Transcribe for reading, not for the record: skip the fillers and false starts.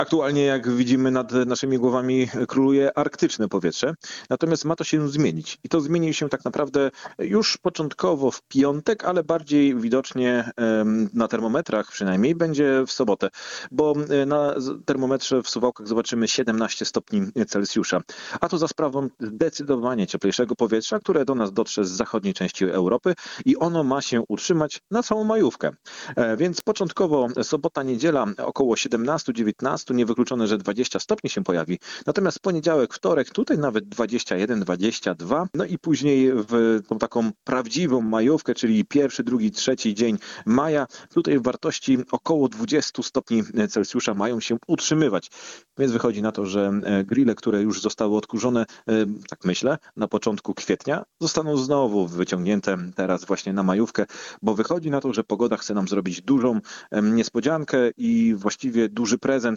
Aktualnie, jak widzimy, nad naszymi głowami króluje arktyczne powietrze, natomiast ma to się zmienić. I to zmieni się tak naprawdę już początkowo w piątek, ale bardziej widocznie na termometrach przynajmniej będzie w sobotę, bo na termometrze w Suwałkach zobaczymy 17 stopni Celsjusza. A to za sprawą zdecydowanie cieplejszego powietrza, które do nas dotrze z zachodniej części Europy i ono ma się utrzymać na całą majówkę. Więc początkowo sobota, niedziela około 17-19, niewykluczone, że 20 stopni się pojawi. Natomiast poniedziałek, wtorek, tutaj nawet 21, 22. No i później w tą taką prawdziwą majówkę, czyli pierwszy, drugi, trzeci dzień maja, tutaj wartości około 20 stopni Celsjusza mają się utrzymywać. Więc wychodzi na to, że grille, które już zostały odkurzone, tak myślę, na początku kwietnia, zostaną znowu wyciągnięte teraz właśnie na majówkę, bo wychodzi na to, że pogoda chce nam zrobić dużą niespodziankę i właściwie duży prezent